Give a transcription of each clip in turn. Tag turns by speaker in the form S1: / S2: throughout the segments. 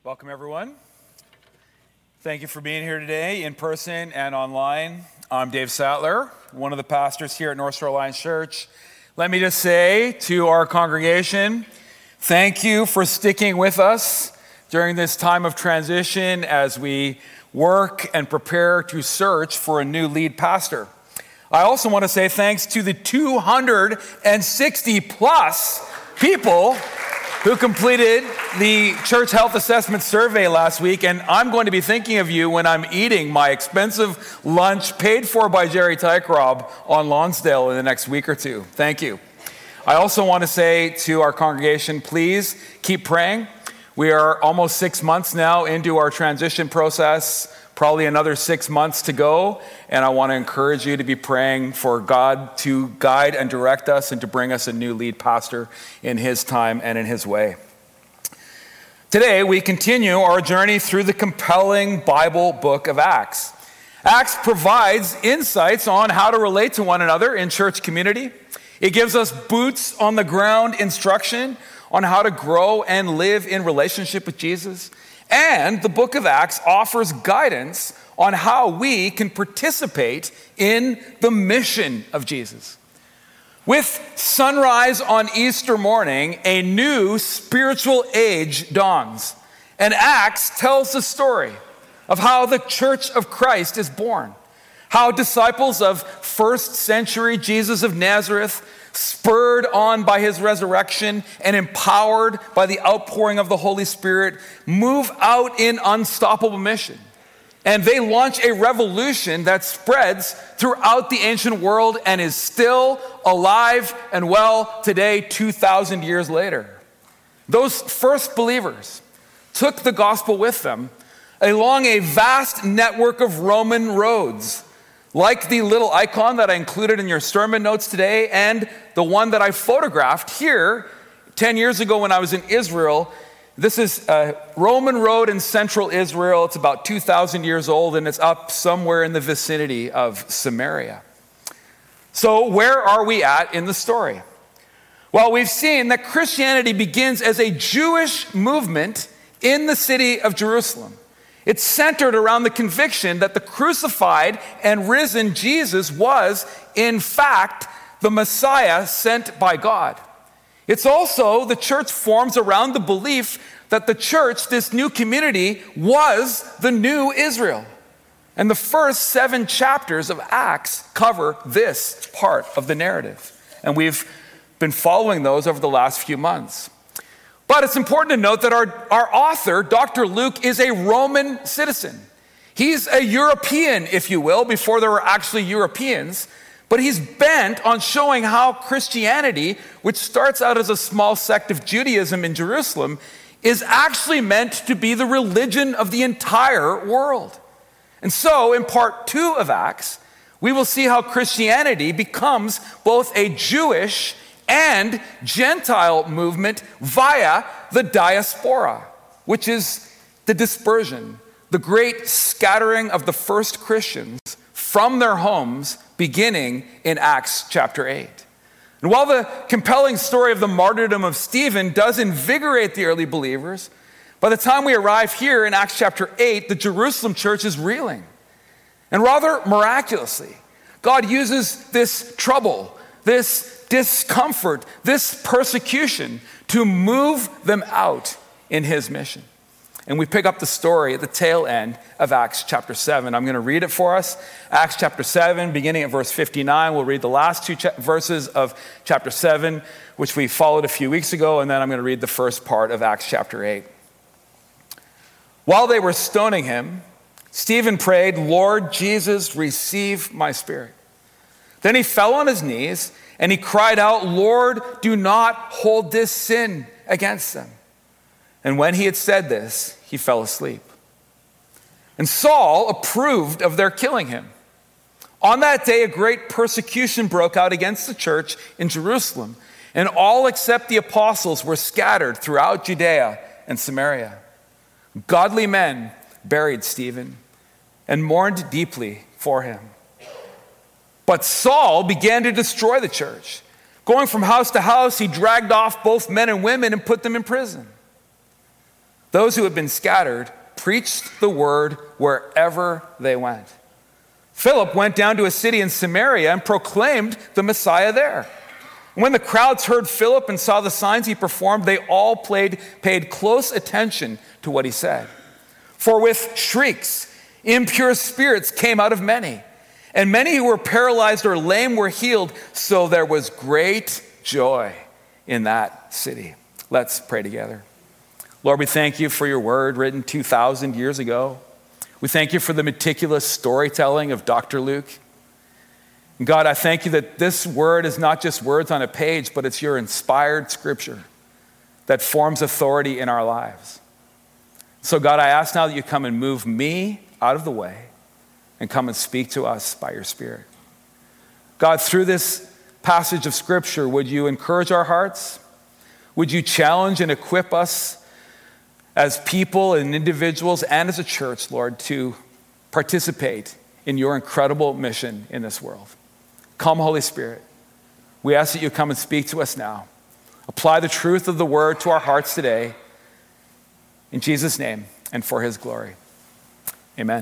S1: Welcome, everyone. Thank you for being here today in person and online. I'm Dave Sattler, one of the pastors here at North Shore Alliance Church. Let me just say to our congregation, thank you for sticking with us during this time of transition as we work and prepare to search for a new lead pastor. I also want to say thanks to the 260 plus people who completed the church health assessment survey last week, and I'm going to be thinking of you when I'm eating my expensive lunch paid for by Jerry Tykerob on Lonsdale in the next week or two. Thank you. I also want to say to our congregation, please keep praying. We are almost 6 months now into our transition process, probably another 6 months to go, and I want to encourage you to be praying for God to guide and direct us and to bring us a new lead pastor in His time and in His way. Today, we continue our journey through the compelling Bible book of Acts. Acts provides insights on how to relate to one another in church community. It gives us boots on the ground instruction on how to grow and live in relationship with Jesus. And the book of Acts offers guidance on how we can participate in the mission of Jesus. With sunrise on Easter morning, a new spiritual age dawns. And Acts tells the story of how the Church of Christ is born. How disciples of first century Jesus of Nazareth, spurred on by his resurrection and empowered by the outpouring of the Holy Spirit, move out in unstoppable mission. And they launch a revolution that spreads throughout the ancient world and is still alive and well today, 2,000 years later. Those first believers took the gospel with them along a vast network of Roman roads, like the little icon that I included in your sermon notes today and the one that I photographed here 10 years ago when I was in Israel. This is a Roman road in central Israel. It's about 2,000 years old, and it's up somewhere in the vicinity of Samaria. So where are we at in the story? Well, we've seen that Christianity begins as a Jewish movement in the city of Jerusalem. It's centered around the conviction that the crucified and risen Jesus was, in fact, the Messiah sent by God. It's also, the church forms around the belief that the church, this new community, was the new Israel. And the first 7 chapters of Acts cover this part of the narrative. And we've been following those over the last few months. But it's important to note that our author, Dr. Luke, is a Roman citizen. He's a European, if you will, before there were actually Europeans. But he's bent on showing how Christianity, which starts out as a small sect of Judaism in Jerusalem, is actually meant to be the religion of the entire world. And so, in part 2 of Acts, we will see how Christianity becomes both a Jewish and Gentile movement via the diaspora, which is the dispersion, the great scattering of the first Christians from their homes beginning in Acts chapter 8. And while the compelling story of the martyrdom of Stephen does invigorate the early believers, by the time we arrive here in Acts chapter 8, the Jerusalem church is reeling. And rather miraculously, God uses this trouble, this discomfort, this persecution to move them out in his mission. And we pick up the story at the tail end of Acts chapter 7. I'm going to read it for us. Acts chapter 7, beginning at verse 59. We'll read the last 2 verses of chapter 7, which we followed a few weeks ago, and then I'm going to read the first part of Acts chapter 8. While they were stoning him, Stephen prayed, "Lord Jesus, receive my spirit." Then he fell on his knees and he cried out, "Lord, do not hold this sin against them." And when he had said this, he fell asleep. And Saul approved of their killing him. On that day, a great persecution broke out against the church in Jerusalem, and all except the apostles were scattered throughout Judea and Samaria. Godly men buried Stephen and mourned deeply for him. But Saul began to destroy the church. Going from house to house, he dragged off both men and women and put them in prison. Those who had been scattered preached the word wherever they went. Philip went down to a city in Samaria and proclaimed the Messiah there. When the crowds heard Philip and saw the signs he performed, they all paid close attention to what he said. For with shrieks, impure spirits came out of many, and many who were paralyzed or lame were healed, so there was great joy in that city. Let's pray together. Lord, we thank you for your word written 2,000 years ago. We thank you for the meticulous storytelling of Dr. Luke. And God, I thank you that this word is not just words on a page, but it's your inspired scripture that forms authority in our lives. So God, I ask now that you come and move me out of the way and come and speak to us by your Spirit. God, through this passage of scripture, would you encourage our hearts? Would you challenge and equip us as people and individuals and as a church, Lord, to participate in your incredible mission in this world? Come, Holy Spirit. We ask that you come and speak to us now. Apply the truth of the word to our hearts today. In Jesus' name and for his glory. Amen.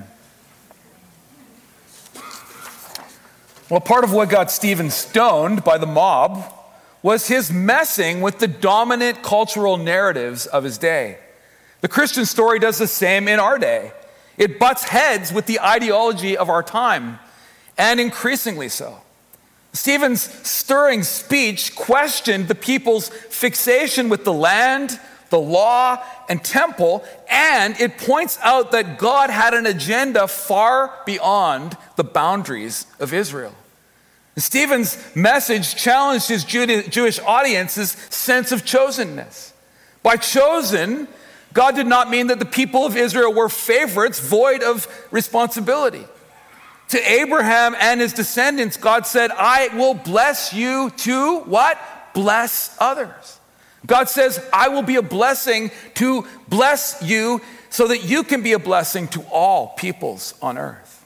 S1: Well, part of what got Stephen stoned by the mob was his messing with the dominant cultural narratives of his day. The Christian story does the same in our day. It butts heads with the ideology of our time, and increasingly so. Stephen's stirring speech questioned the people's fixation with the land, the law, and temple, and it points out that God had an agenda far beyond the boundaries of Israel. Stephen's message challenged his Jewish audience's sense of chosenness. By chosen, God did not mean that the people of Israel were favorites void of responsibility. To Abraham and his descendants, God said, I will bless you to what? Bless others. God says, I will be a blessing to bless you so that you can be a blessing to all peoples on earth.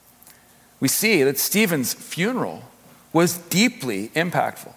S1: We see that Stephen's funeral was deeply impactful.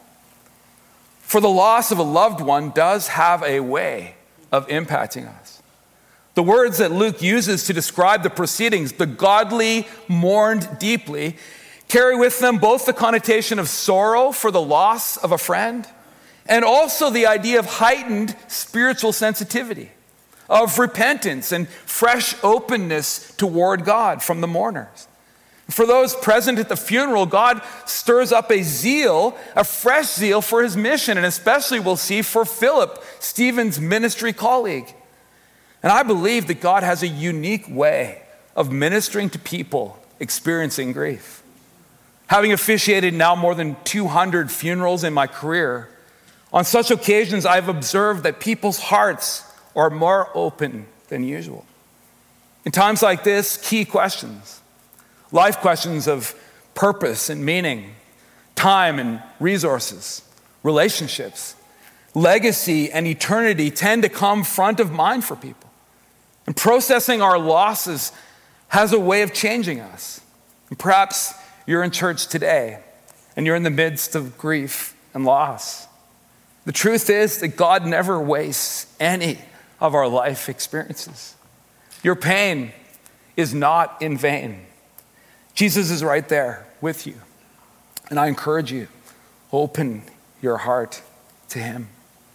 S1: For the loss of a loved one does have a way of impacting us. The words that Luke uses to describe the proceedings, the godly mourned deeply, carry with them both the connotation of sorrow for the loss of a friend and also the idea of heightened spiritual sensitivity, of repentance and fresh openness toward God from the mourners. For those present at the funeral, God stirs up a zeal, a fresh zeal for his mission, and especially we'll see for Philip, Stephen's ministry colleague. And I believe that God has a unique way of ministering to people experiencing grief. Having officiated now more than 200 funerals in my career, on such occasions I've observed that people's hearts are more open than usual. In times like this, key questions, life questions of purpose and meaning, time and resources, relationships, legacy and eternity tend to come front of mind for people. And processing our losses has a way of changing us. And perhaps you're in church today and you're in the midst of grief and loss. The truth is that God never wastes any of our life experiences. Your pain is not in vain. Jesus is right there with you. And I encourage you, open your heart to him.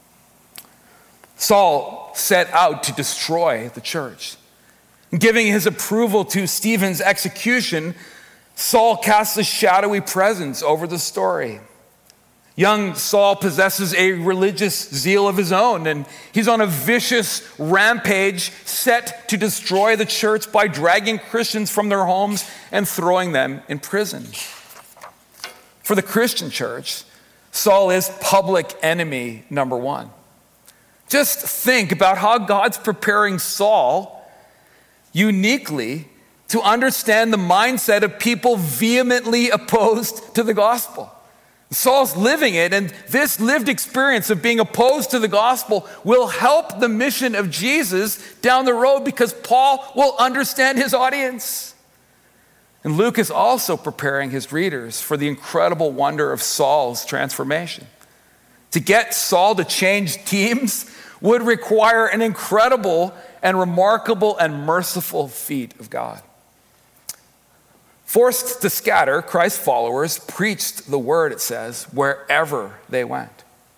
S1: Saul set out to destroy the church. Giving his approval to Stephen's execution, Saul casts a shadowy presence over the story. Young Saul possesses a religious zeal of his own, and he's on a vicious rampage set to destroy the church by dragging Christians from their homes and throwing them in prison. For the Christian church, Saul is public enemy number one. Just think about how God's preparing Saul uniquely to understand the mindset of people vehemently opposed to the gospel. Saul's living it, and this lived experience of being opposed to the gospel will help the mission of Jesus down the road because Paul will understand his audience. And Luke is also preparing his readers for the incredible wonder of Saul's transformation. To get Saul to change teams would require an incredible and remarkable and merciful feat of God. Forced to scatter, Christ's followers preached the word, it says, wherever they went.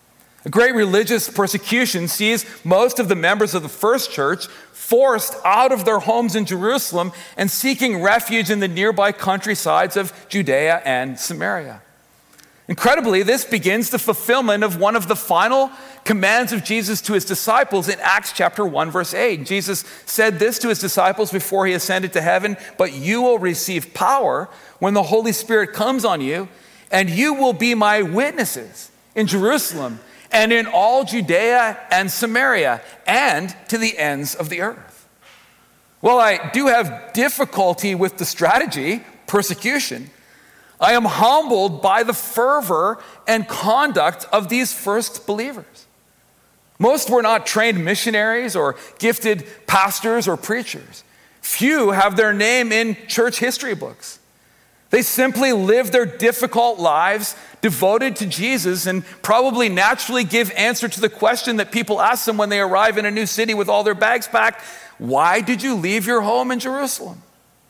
S1: A great religious persecution sees most of the members of the first church forced out of their homes in Jerusalem and seeking refuge in the nearby countrysides of Judea and Samaria. Incredibly, this begins the fulfillment of one of the final commands of Jesus to his disciples in Acts chapter 1, verse 8. Jesus said this to his disciples before he ascended to heaven, "But you will receive power when the Holy Spirit comes on you, and you will be my witnesses in Jerusalem and in all Judea and Samaria and to the ends of the earth." While I do have difficulty with the strategy, persecution, I am humbled by the fervor and conduct of these first believers. Most were not trained missionaries or gifted pastors or preachers. Few have their name in church history books. They simply live their difficult lives devoted to Jesus and probably naturally give answer to the question that people ask them when they arrive in a new city with all their bags packed: why did you leave your home in Jerusalem?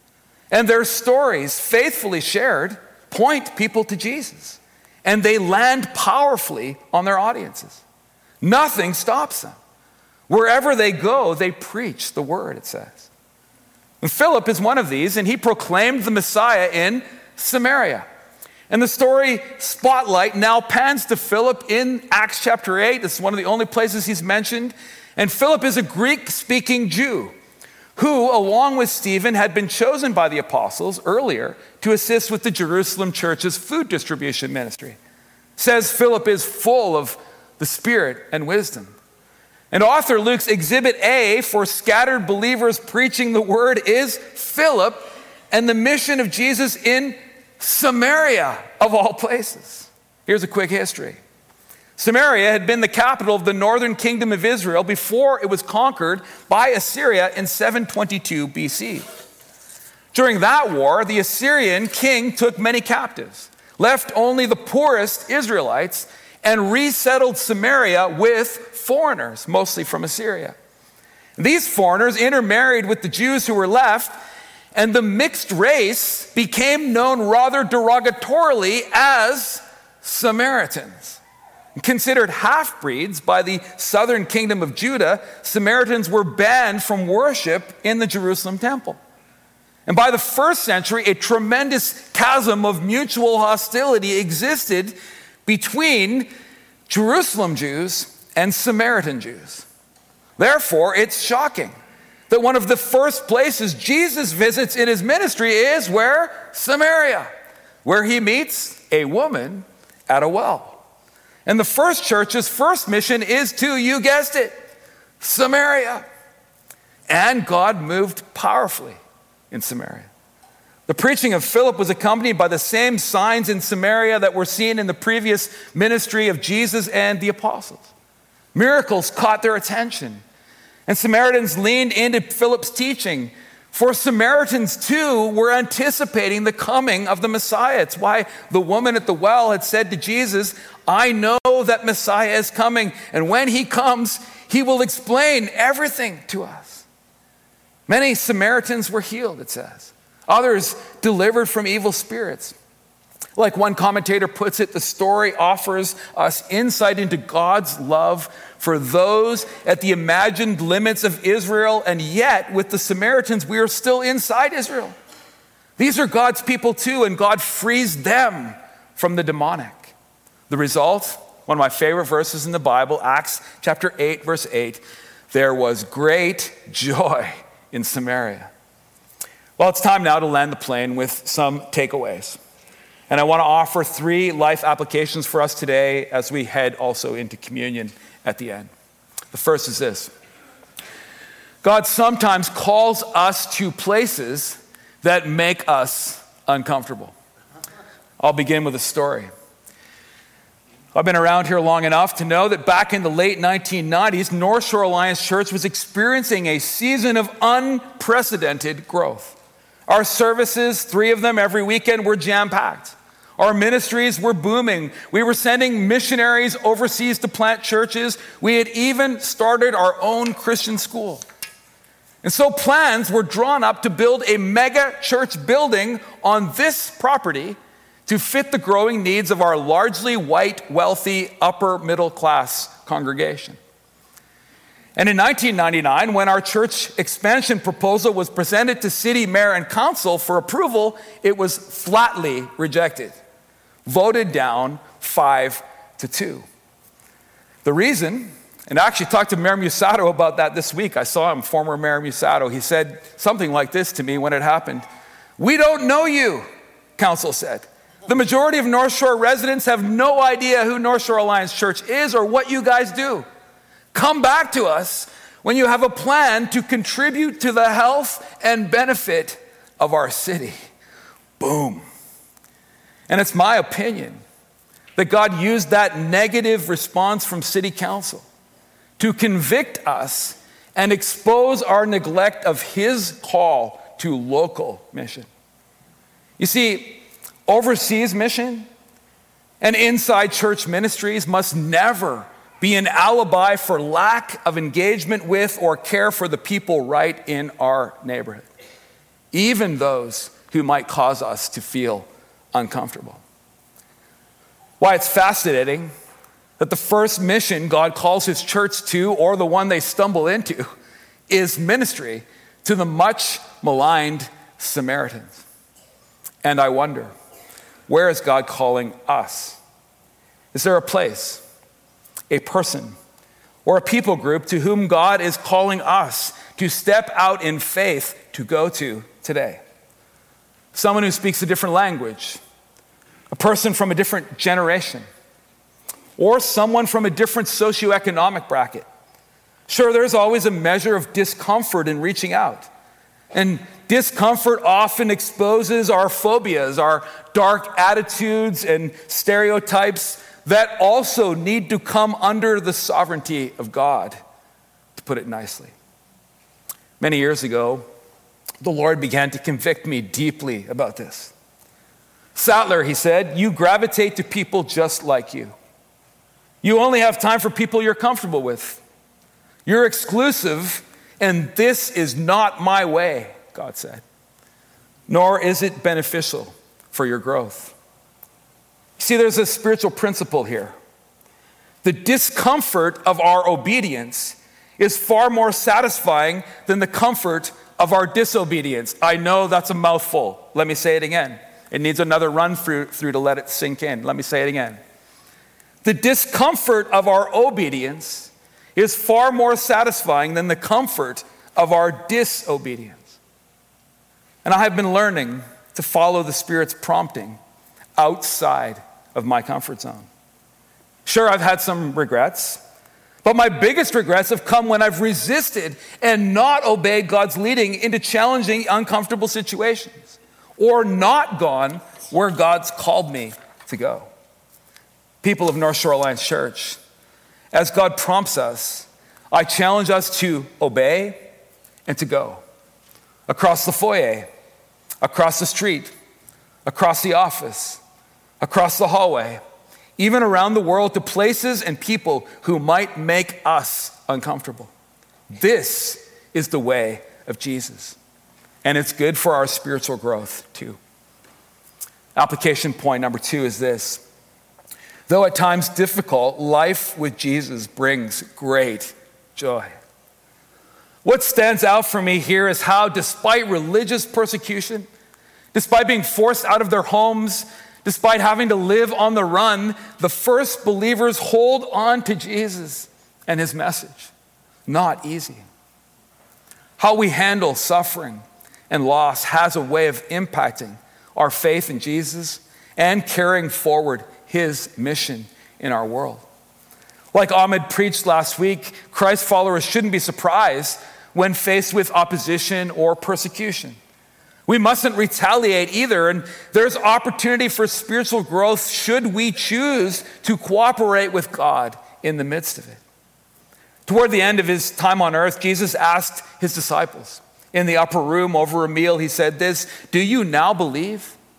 S1: And their stories, faithfully shared, point people to Jesus, and they land powerfully on their audiences. Nothing stops them. Wherever they go, they preach the word, it says. And Philip is one of these, and he proclaimed the Messiah in Samaria. And the story spotlight now pans to Philip in Acts chapter 8. This is one of the only places he's mentioned. And Philip is a Greek-speaking Jew who, along with Stephen, had been chosen by the apostles earlier to assist with the Jerusalem church's food distribution ministry. It says Philip is full of the Spirit and wisdom. And author Luke's Exhibit A for scattered believers preaching the word is Philip and the mission of Jesus in Samaria, of all places. Here's a quick history. Samaria had been the capital of the northern kingdom of Israel before it was conquered by Assyria in 722 BC. During that war, the Assyrian king took many captives, left only the poorest Israelites, and resettled Samaria with foreigners, mostly from Assyria. These foreigners intermarried with the Jews who were left, and the mixed race became known rather derogatorily as Samaritans. Considered half-breeds by the southern kingdom of Judah, Samaritans were banned from worship in the Jerusalem temple. And by the first century, a tremendous chasm of mutual hostility existed between Jerusalem Jews and Samaritan Jews. Therefore, it's shocking that one of the first places Jesus visits in his ministry is where? Samaria, where he meets a woman at a well. And the first church's first mission is to, you guessed it, Samaria. And God moved powerfully in Samaria. The preaching of Philip was accompanied by the same signs in Samaria that were seen in the previous ministry of Jesus and the apostles. Miracles caught their attention, and Samaritans leaned into Philip's teaching. For Samaritans, too, were anticipating the coming of the Messiah. It's why the woman at the well had said to Jesus, "I know that Messiah is coming, and when he comes, he will explain everything to us." Many Samaritans were healed, it says. Others delivered from evil spirits. Like one commentator puts it, the story offers us insight into God's love for those at the imagined limits of Israel, and yet with the Samaritans, we are still inside Israel. These are God's people too, and God frees them from the demonic. The result, one of my favorite verses in the Bible, Acts chapter 8, verse 8, there was great joy in Samaria. Well, it's time now to land the plane with some takeaways. And I want to offer 3 life applications for us today as we head also into communion at the end. The first is this: God sometimes calls us to places that make us uncomfortable. I'll begin with a story. I've been around here long enough to know that back in the late 1990s, North Shore Alliance Church was experiencing a season of unprecedented growth. Our services, 3 of them every weekend, were jam-packed. Our ministries were booming. We were sending missionaries overseas to plant churches. We had even started our own Christian school. And so plans were drawn up to build a mega church building on this property to fit the growing needs of our largely white, wealthy, upper middle class congregation. And in 1999, when our church expansion proposal was presented to city, mayor, and council for approval, it was flatly rejected, voted down 5-2. The reason, and I actually talked to Mayor Musato about that this week. I saw him, former Mayor Musato. He said something like this to me when it happened. "We don't know you," council said. "The majority of North Shore residents have no idea who North Shore Alliance Church is or what you guys do. Come back to us when you have a plan to contribute to the health and benefit of our city." Boom. And it's my opinion that God used that negative response from city council to convict us and expose our neglect of his call to local mission. You see, overseas mission and inside church ministries must never be an alibi for lack of engagement with or care for the people right in our neighborhood, even those who might cause us to feel uncomfortable. Why it's fascinating that the first mission God calls his church to, or the one they stumble into, is ministry to the much maligned Samaritans. And I wonder, where is God calling us? Is there a place, a person, or a people group to whom God is calling us to step out in faith to go to today? Someone who speaks a different language, a person from a different generation, or someone from a different socioeconomic bracket. Sure, there's always a measure of discomfort in reaching out. And discomfort often exposes our phobias, our dark attitudes and stereotypes that also need to come under the sovereignty of God, to put it nicely. Many years ago, the Lord began to convict me deeply about this. "Sattler," he said, "you gravitate to people just like you. You only have time for people you're comfortable with. You're exclusive, and this is not my way," God said. "Nor is it beneficial for your growth." See, there's a spiritual principle here. The discomfort of our obedience is far more satisfying than the comfort of our disobedience. I know that's a mouthful. Let me say it again. It needs another run through to let it sink in. Let me say it again. The discomfort of our obedience is far more satisfying than the comfort of our disobedience. And I have been learning to follow the Spirit's prompting outside of my comfort zone. Sure, I've had some regrets, but my biggest regrets have come when I've resisted and not obeyed God's leading into challenging, uncomfortable situations, or not gone where God's called me to go. People of North Shore Alliance Church, as God prompts us, I challenge us to obey and to go. Across the foyer, across the street, across the office, across the hallway, even around the world, to places and people who might make us uncomfortable. This is the way of Jesus, and it's good for our spiritual growth too. Application point number 2 is this. Though at times difficult, life with Jesus brings great joy. What stands out for me here is how, despite religious persecution, despite being forced out of their homes, despite having to live on the run, the first believers hold on to Jesus and his message. Not easy. How we handle suffering and loss has a way of impacting our faith in Jesus and carrying forward his mission in our world. Like Ahmed preached last week, Christ followers shouldn't be surprised when faced with opposition or persecution. We mustn't retaliate either, and there's opportunity for spiritual growth should we choose to cooperate with God in the midst of it. Toward the end of his time on earth, Jesus asked his disciples in the upper room over a meal, he said this, "Do you now believe?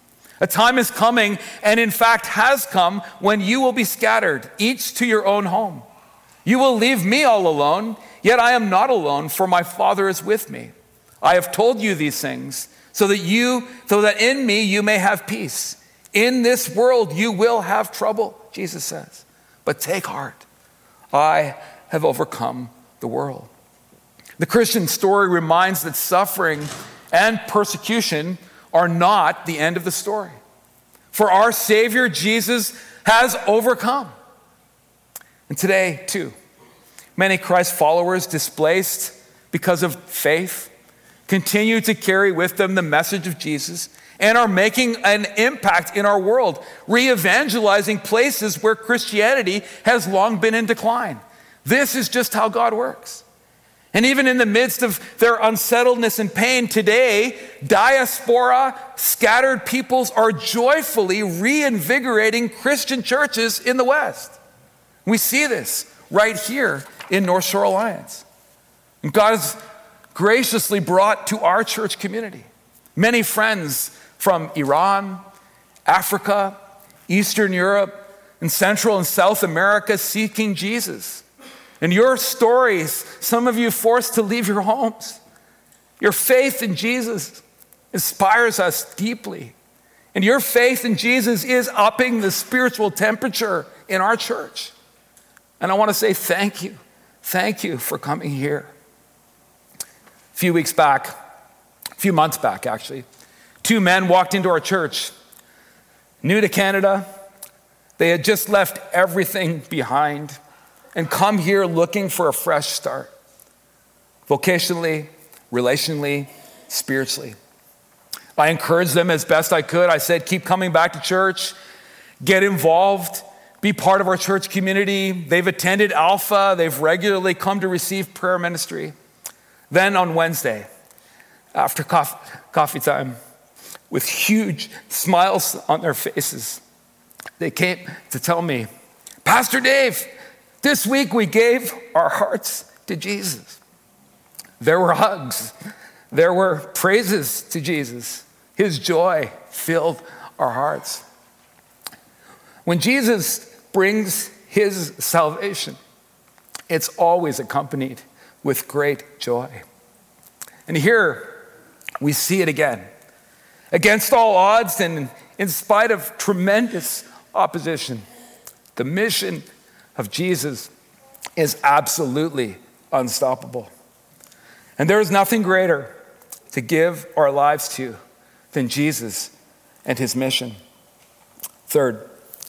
S1: A time is coming, and in fact has come, when you will be scattered, each to your own home. You will leave me all alone, yet I am not alone, for my Father is with me. I have told you these things, so that in me you may have peace. In this world you will have trouble, Jesus says. But take heart, I have overcome the world. The Christian story reminds that suffering and persecution are not the end of the story. For our Savior, Jesus, has overcome. And today, too, many Christ followers displaced because of faith continue to carry with them the message of Jesus and are making an impact in our world, re-evangelizing places where Christianity has long been in decline. This is just how God works. And even in the midst of their unsettledness and pain today, diaspora, scattered peoples are joyfully reinvigorating Christian churches in the West. We see this right here in North Shore Alliance. And God has graciously brought to our church community many friends from Iran, Africa, Eastern Europe, and Central and South America seeking Jesus. And your stories, some of you forced to leave your homes. Your faith in Jesus inspires us deeply. And your faith in Jesus is upping the spiritual temperature in our church. And I want to say thank you. Thank you for coming here. A few months back actually, two men walked into our church, new to Canada. They had just left everything behind and come here looking for a fresh start, vocationally, relationally, spiritually. I encouraged them as best I could. I said, keep coming back to church, get involved, be part of our church community. They've attended Alpha. They've regularly come to receive prayer ministry. Then on Wednesday, after coffee time, with huge smiles on their faces, they came to tell me, Pastor Dave, this week we gave our hearts to Jesus. There were hugs. There were praises to Jesus. His joy filled our hearts. When Jesus brings his salvation, it's always accompanied with great joy. And here we see it again. Against all odds and in spite of tremendous opposition, the mission of Jesus is absolutely unstoppable. And there is nothing greater to give our lives to than Jesus and his mission. Third,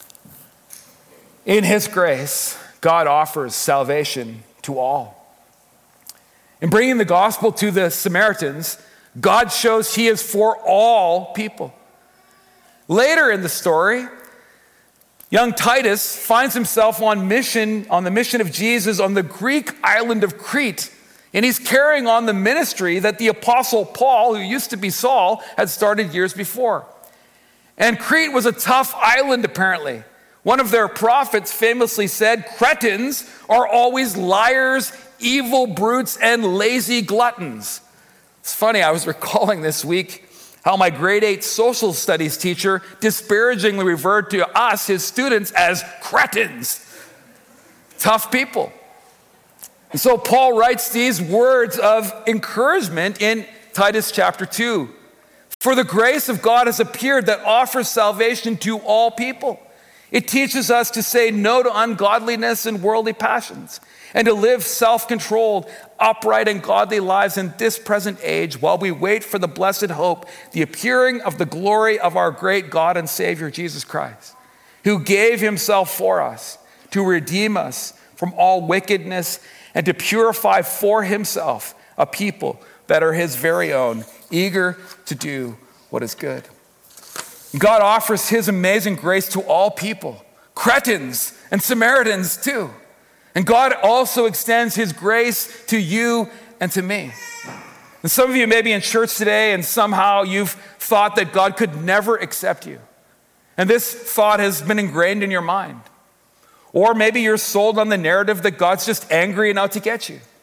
S1: in his grace, God offers salvation to all. In bringing the gospel to the Samaritans, God shows he is for all people. Later in the story, young Titus finds himself on the mission of Jesus on the Greek island of Crete. And he's carrying on the ministry that the apostle Paul, who used to be Saul, had started years before. And Crete was a tough island, apparently. One of their prophets famously said, Cretans are always liars, evil brutes, and lazy gluttons. It's funny, I was recalling this week how my grade 8 social studies teacher disparagingly referred to us, his students, as cretins. Tough people. And so Paul writes these words of encouragement in Titus chapter 2. For the grace of God has appeared that offers salvation to all people. It teaches us to say no to ungodliness and worldly passions, and to live self-controlled, upright, and godly lives in this present age while we wait for the blessed hope, the appearing of the glory of our great God and Savior, Jesus Christ, who gave himself for us to redeem us from all wickedness and to purify for himself a people that are his very own, eager to do what is good. God offers his amazing grace to all people, Cretans and Samaritans too. And God also extends his grace to you and to me. And some of you may be in church today and somehow you've thought that God could never accept you. And this thought has been ingrained in your mind. Or maybe you're sold on the narrative that God's just angry and out to get you.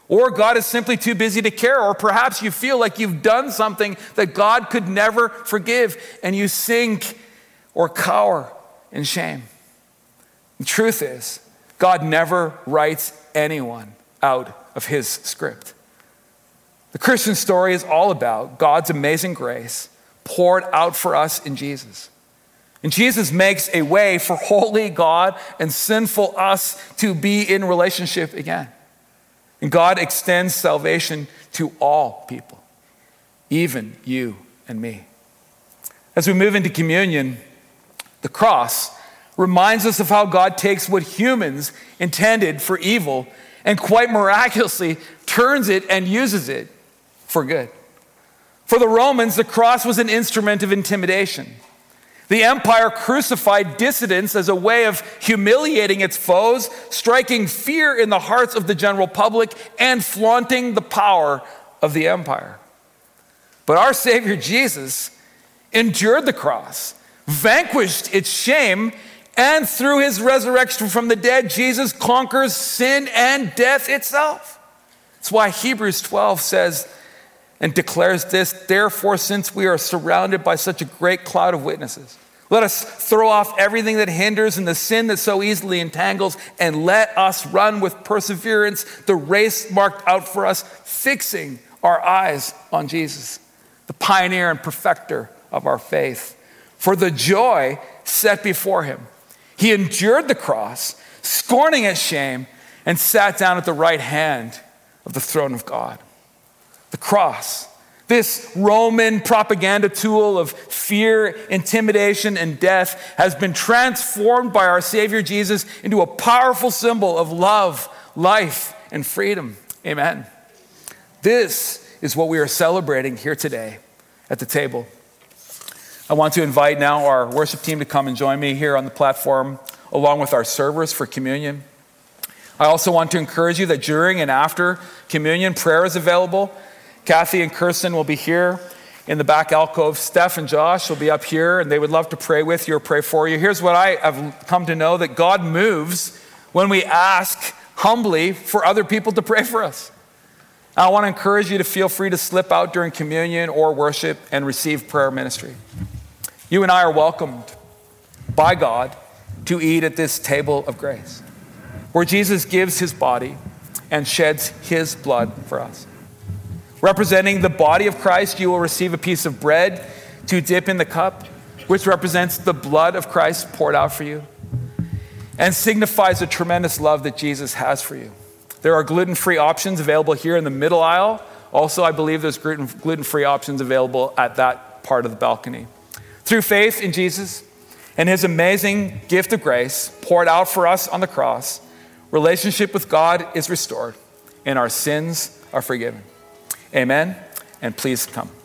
S1: Or God is simply too busy to care. Or perhaps you feel like you've done something that God could never forgive, and you sink or cower in shame. The truth is, God never writes anyone out of his script. The Christian story is all about God's amazing grace poured out for us in Jesus. And Jesus makes a way for holy God and sinful us to be in relationship again. And God extends salvation to all people, even you and me. As we move into communion, the cross reminds us of how God takes what humans intended for evil and quite miraculously turns it and uses it for good. For the Romans, the cross was an instrument of intimidation. The empire crucified dissidents as a way of humiliating its foes, striking fear in the hearts of the general public, and flaunting the power of the empire. But our Savior Jesus endured the cross, vanquished its shame, and through his resurrection from the dead, Jesus conquers sin and death itself. That's why Hebrews 12 says and declares this: therefore, since we are surrounded by such a great cloud of witnesses, let us throw off everything that hinders and the sin that so easily entangles, and let us run with perseverance the race marked out for us, fixing our eyes on Jesus, the pioneer and perfecter of our faith. For the joy set before him, he endured the cross, scorning its shame, and sat down at the right hand of the throne of God. The cross, this Roman propaganda tool of fear, intimidation, and death, has been transformed by our Savior Jesus into a powerful symbol of love, life, and freedom. Amen. This is what we are celebrating here today at the table. I want to invite now our worship team to come and join me here on the platform, along with our servers for communion. I also want to encourage you that during and after communion, prayer is available. Kathy and Kirsten will be here in the back alcove. Steph and Josh will be up here, and they would love to pray with you or pray for you. Here's what I have come to know, that God moves when we ask humbly for other people to pray for us. I want to encourage you to feel free to slip out during communion or worship and receive prayer ministry. You and I are welcomed by God to eat at this table of grace, where Jesus gives his body and sheds his blood for us. Representing the body of Christ, you will receive a piece of bread to dip in the cup, which represents the blood of Christ poured out for you and signifies the tremendous love that Jesus has for you. There are gluten-free options available here in the middle aisle. Also, I believe there's gluten-free options available at that part of the balcony. Through faith in Jesus and his amazing gift of grace poured out for us on the cross, relationship with God is restored and our sins are forgiven. Amen, and please come.